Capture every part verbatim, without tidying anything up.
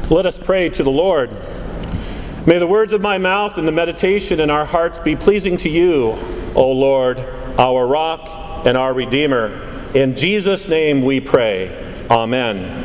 Let us pray to the Lord. May the words of my mouth and the meditation in our hearts be pleasing to you, O Lord, our rock and our Redeemer. In Jesus' name we pray. Amen.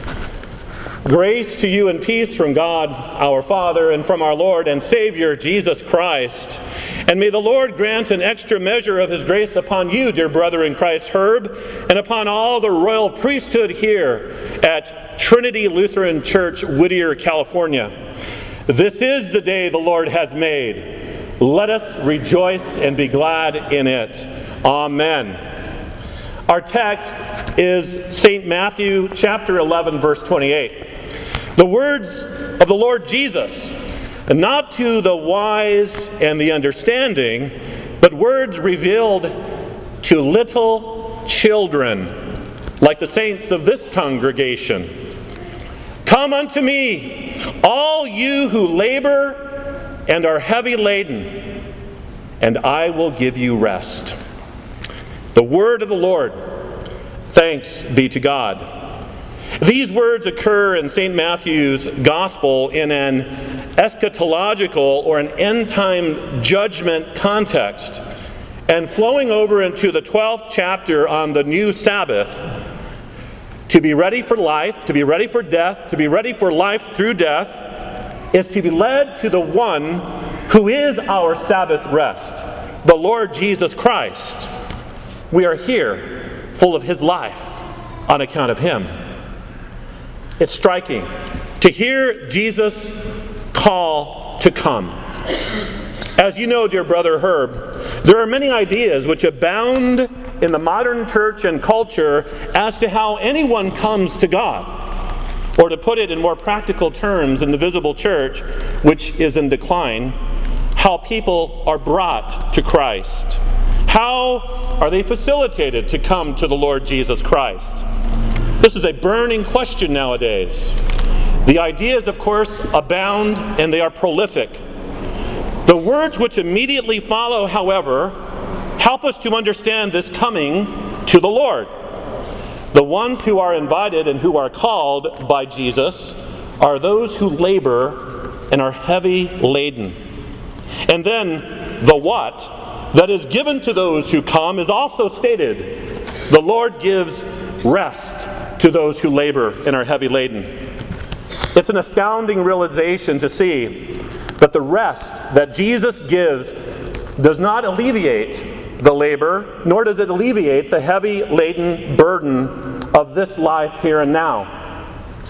Grace to you and peace from God, our Father, and from our Lord and Savior, Jesus Christ. And may the Lord grant an extra measure of his grace upon you, dear brother in Christ Herb, and upon all the royal priesthood here at Trinity Lutheran Church, Whittier, California. This is the day the Lord has made. Let us rejoice and be glad in it. Amen. Our text is Saint Matthew chapter eleven, verse twenty-eight. The words of the Lord Jesus, not to the wise and the understanding, but words revealed to little children, like the saints of this congregation. Come unto me, all you who labor and are heavy laden, and I will give you rest. The word of the Lord. Thanks be to God. These words occur in Saint Matthew's Gospel in an eschatological or an end-time judgment context, and flowing over into the twelfth chapter on the new Sabbath. To be ready for life, to be ready for death, to be ready for life through death, is to be led to the one who is our Sabbath rest, the Lord Jesus Christ. We are here full of his life on account of him. It's striking to hear Jesus call to come. As you know, dear brother Herb, there are many ideas which abound in the modern church and culture as to how anyone comes to God. Or to put it in more practical terms, in the visible church, which is in decline, how people are brought to Christ. How are they facilitated to come to the Lord Jesus Christ? This is a burning question nowadays. The ideas, of course, abound and they are prolific. The words which immediately follow, however, help us to understand this coming to the Lord. The ones who are invited and who are called by Jesus are those who labor and are heavy laden. And then the what that is given to those who come is also stated. The Lord gives rest to those who labor and are heavy laden. It's an astounding realization to see that the rest that Jesus gives does not alleviate the labor, nor does it alleviate the heavy laden burden of this life here and now.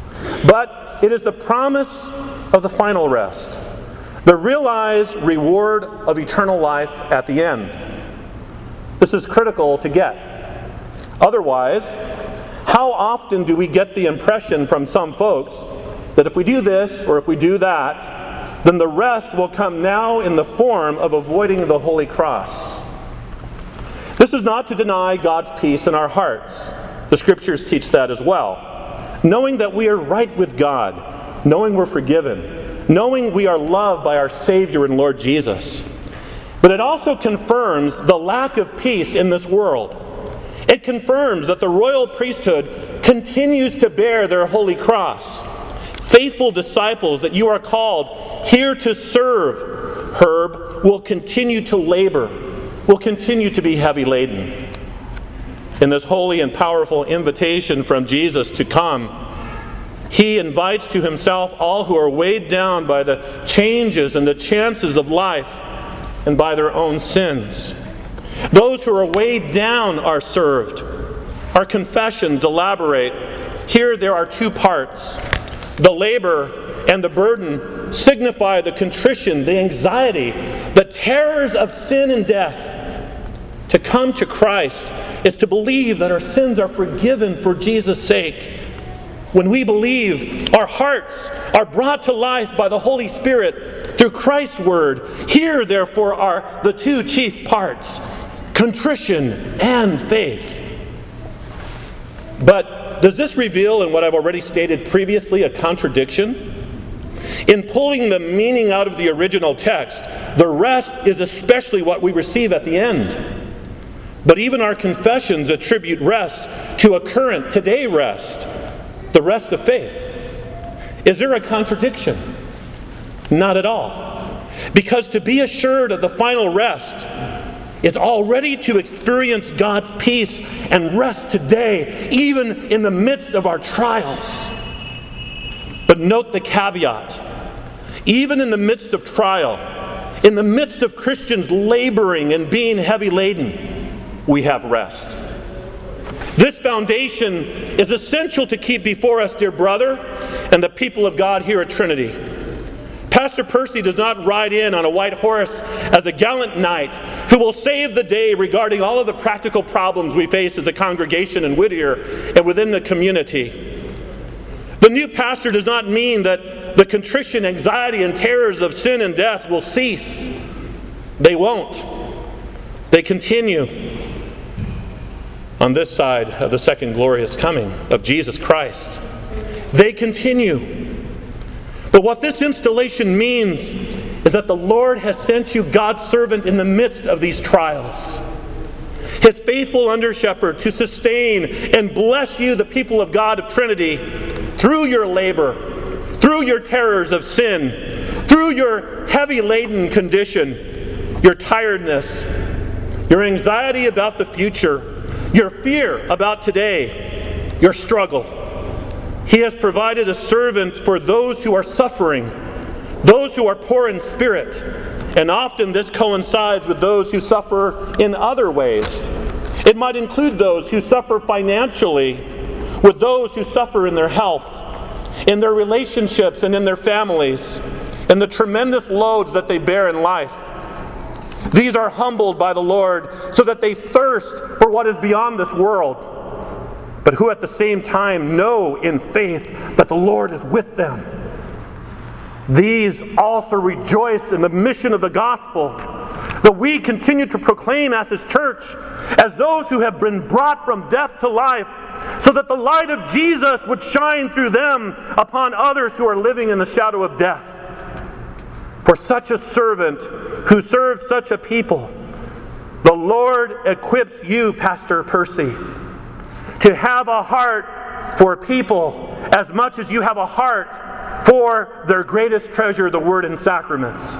But it is the promise of the final rest, the realized reward of eternal life at the end. This is critical to get. Otherwise, how often do we get the impression from some folks that if we do this or if we do that, then the rest will come now in the form of avoiding the Holy Cross. This is not to deny God's peace in our hearts. The Scriptures teach that as well. Knowing that we are right with God, knowing we're forgiven, knowing we are loved by our Savior and Lord Jesus. But it also confirms the lack of peace in this world. It confirms that the royal priesthood continues to bear their holy cross. Faithful disciples that you are called here to serve, Herb, will continue to labor, will continue to be heavy laden. In this holy and powerful invitation from Jesus to come, he invites to himself all who are weighed down by the changes and the chances of life and by their own sins. Those who are weighed down are served. Our confessions elaborate. Here there are two parts. The labor and the burden signify the contrition, the anxiety, the terrors of sin and death. To come to Christ is to believe that our sins are forgiven for Jesus' sake. When we believe, our hearts are brought to life by the Holy Spirit through Christ's word. Here, therefore, are the two chief parts, contrition and faith. But does this reveal, in what I've already stated previously, a contradiction? In pulling the meaning out of the original text, the rest is especially what we receive at the end. But even our confessions attribute rest to a current, today rest, the rest of faith. Is there a contradiction? Not at all. Because to be assured of the final rest is already to experience God's peace and rest today, even in the midst of our trials. But note the caveat. Even in the midst of trial, in the midst of Christians laboring and being heavy laden, we have rest. This foundation is essential to keep before us, dear brother, and the people of God here at Trinity. Pastor Percy does not ride in on a white horse as a gallant knight who will save the day regarding all of the practical problems we face as a congregation in Whittier and within the community. The new pastor does not mean that the contrition, anxiety, and terrors of sin and death will cease. They won't. They continue on this side of the second glorious coming of Jesus Christ. They continue. But what this installation means is that the Lord has sent you God's servant in the midst of these trials. His faithful under-shepherd to sustain and bless you, the people of God of Trinity, through your labor, through your terrors of sin, through your heavy-laden condition, your tiredness, your anxiety about the future, your fear about today, your struggle. He has provided a servant for those who are suffering, those who are poor in spirit, and often this coincides with those who suffer in other ways. It might include those who suffer financially, with those who suffer in their health, in their relationships and in their families, and the tremendous loads that they bear in life. These are humbled by the Lord so that they thirst for what is beyond this world, but who at the same time know in faith that the Lord is with them. These also rejoice in the mission of the gospel that we continue to proclaim as His church, as those who have been brought from death to life, so that the light of Jesus would shine through them upon others who are living in the shadow of death. For such a servant who serves such a people, the Lord equips you, Pastor Percy, to have a heart for people as much as you have a heart for their greatest treasure, the Word and Sacraments.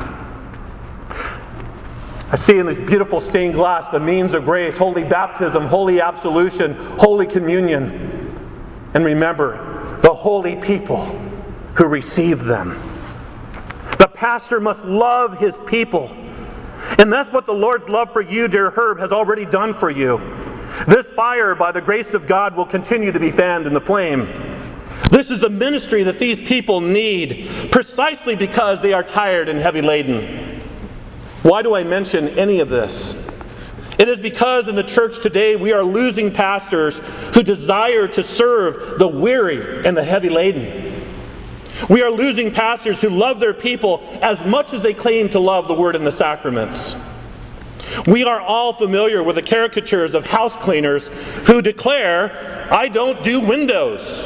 I see in this beautiful stained glass the means of grace, holy baptism, holy absolution, holy communion. And remember, the holy people who receive them. The pastor must love his people. And that's what the Lord's love for you, dear Herb, has already done for you. This fire, by the grace of God, will continue to be fanned in the flame. This is the ministry that these people need, precisely because they are tired and heavy laden. Why do I mention any of this? It is because in the church today we are losing pastors who desire to serve the weary and the heavy laden. We are losing pastors who love their people as much as they claim to love the Word and the Sacraments. We are all familiar with the caricatures of house cleaners who declare, "I don't do windows."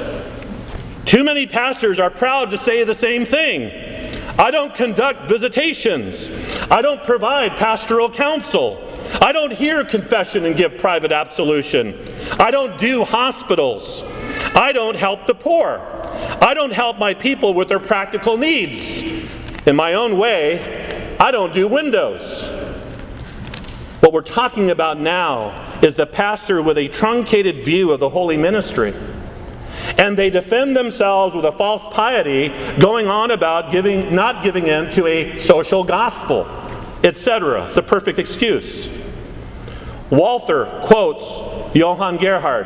Too many pastors are proud to say the same thing. "I don't conduct visitations. I don't provide pastoral counsel. I don't hear confession and give private absolution. I don't do hospitals. I don't help the poor. I don't help my people with their practical needs. In my own way, I don't do windows." What we're talking about now is the pastor with a truncated view of the holy ministry. And they defend themselves with a false piety, going on about giving, not giving in to a social gospel, et cetera. It's a perfect excuse. Walther quotes Johann Gerhard.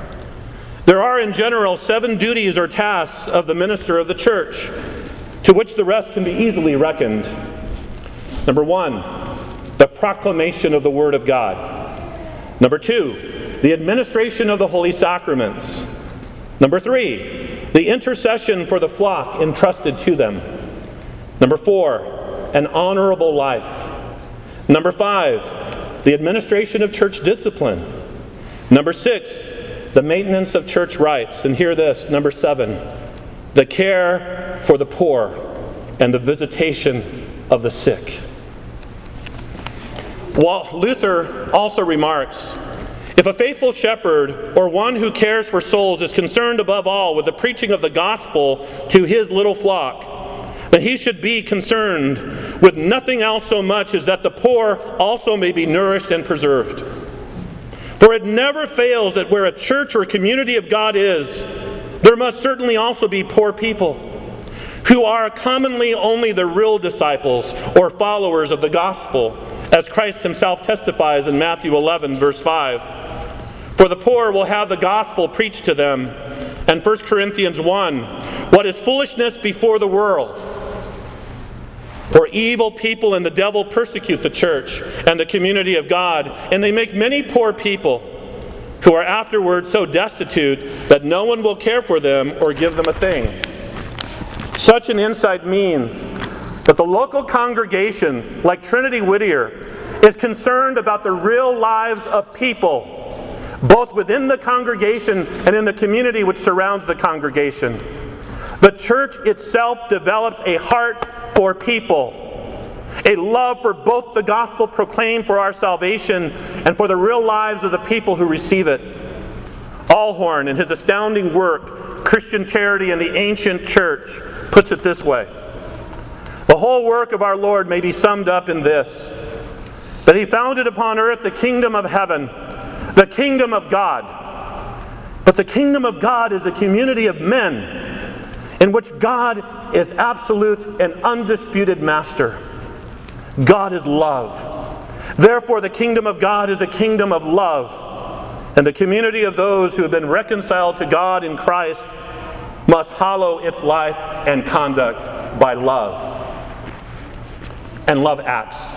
"There are in general seven duties or tasks of the minister of the church, to which the rest can be easily reckoned. Number one, the proclamation of the Word of God. Number two, the administration of the holy sacraments. Number three, the intercession for the flock entrusted to them. Number four, an honorable life. Number five, the administration of church discipline. Number six, the maintenance of church rights." And hear this, number seven, the care for the poor and the visitation of the sick. Luther also remarks, If a faithful shepherd or one who cares for souls is concerned above all with the preaching of the gospel to his little flock, then he should be concerned with nothing else so much as that the poor also may be nourished and preserved. For it never fails that where a church or community of God is, there must certainly also be poor people, who are commonly only the real disciples or followers of the gospel, as Christ himself testifies in Matthew eleven, verse five. For the poor will have the gospel preached to them. And First Corinthians one, what is foolishness before the world? For evil people and the devil persecute the church and the community of God, and they make many poor people who are afterwards so destitute that no one will care for them or give them a thing. Such an insight means that the local congregation, like Trinity Whittier, is concerned about the real lives of people, both within the congregation and in the community which surrounds the congregation. The church itself develops a heart for people, a love for both the gospel proclaimed for our salvation and for the real lives of the people who receive it. Alhorn, in his astounding work, Christian Charity in the Ancient Church, puts it this way. The whole work of our Lord may be summed up in this, that he founded upon earth the kingdom of heaven, the kingdom of God. But the kingdom of God is a community of men in which God is absolute and undisputed master. God is love. Therefore, the kingdom of God is a kingdom of love. And the community of those who have been reconciled to God in Christ must hallow its life and conduct by love. And love acts.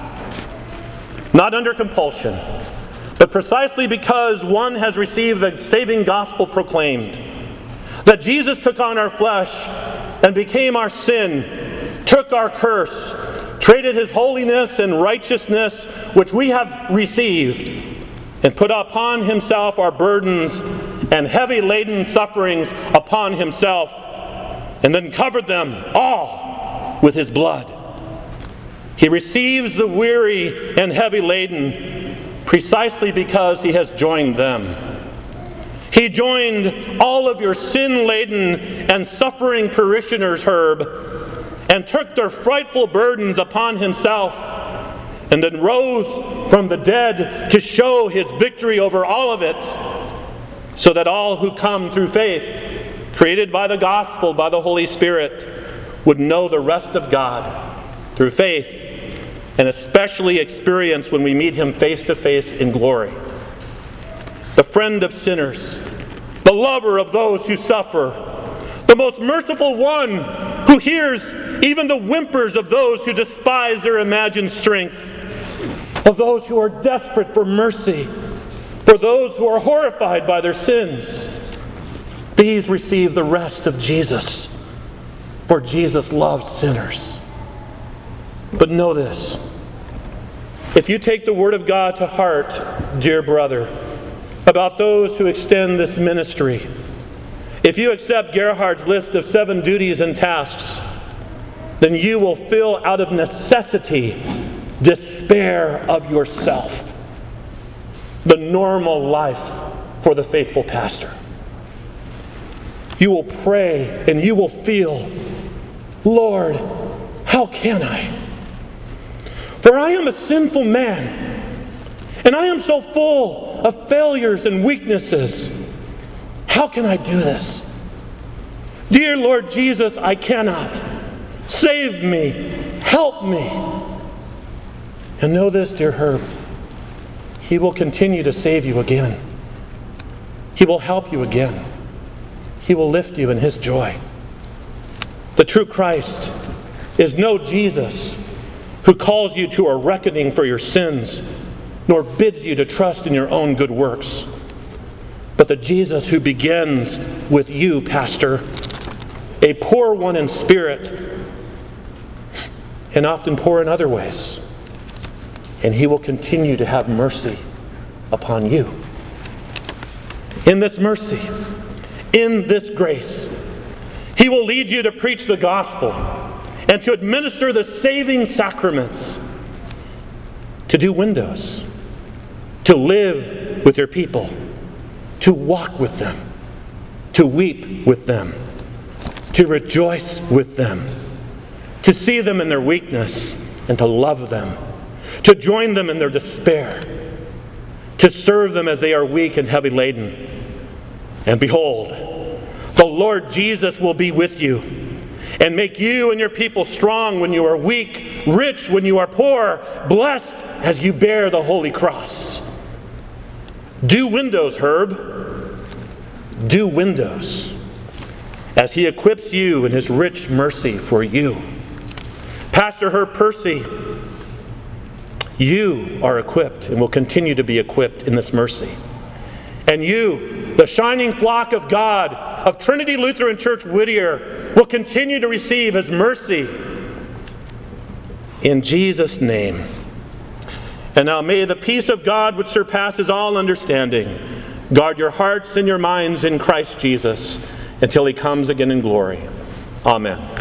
Not under compulsion, but precisely because one has received the saving gospel proclaimed, that Jesus took on our flesh and became our sin, took our curse, traded his holiness and righteousness, which we have received, and put upon himself our burdens and heavy laden sufferings upon himself, and then covered them all with his blood. He receives the weary and heavy laden precisely because he has joined them. He joined all of your sin-laden and suffering parishioners, Herb, and took their frightful burdens upon himself, and then rose from the dead to show his victory over all of it, so that all who come through faith, created by the gospel, by the Holy Spirit, would know the rest of God through faith, and especially experience when we meet him face to face in glory. The friend of sinners, the lover of those who suffer, the most merciful one who hears even the whimpers of those who despise their imagined strength, of those who are desperate for mercy, for those who are horrified by their sins. These receive the rest of Jesus, for Jesus loves sinners. But know this, if you take the Word of God to heart, dear brother, about those who extend this ministry, if you accept Gerhard's list of seven duties and tasks, then you will feel out of necessity despair of yourself, the normal life for the faithful pastor. You will pray and you will feel, Lord, how can I? For I am a sinful man, and I am so full of failures and weaknesses. How can I do this? Dear Lord Jesus, I cannot. Save me. Help me. And know this, dear Herb, he will continue to save you again. He will help you again. He will lift you in his joy. The true Christ is no Jesus who calls you to a reckoning for your sins, nor bids you to trust in your own good works, but the Jesus who begins with you, pastor, a poor one in spirit, and often poor in other ways. And he will continue to have mercy upon you. In this mercy, in this grace, he will lead you to preach the gospel and to administer the saving sacraments, to do windows, to live with your people, to walk with them, to weep with them, to rejoice with them, to see them in their weakness and to love them, to join them in their despair, to serve them as they are weak and heavy laden. And behold, the Lord Jesus will be with you and make you and your people strong when you are weak, rich when you are poor, blessed as you bear the holy cross. Do windows, Herb. Do windows as he equips you in his rich mercy for you. Pastor Herb Percy, you are equipped and will continue to be equipped in this mercy. And you, the shining flock of God of Trinity Lutheran Church Whittier, will continue to receive his mercy. In Jesus' name. And now may the peace of God, which surpasses all understanding, guard your hearts and your minds in Christ Jesus until he comes again in glory. Amen.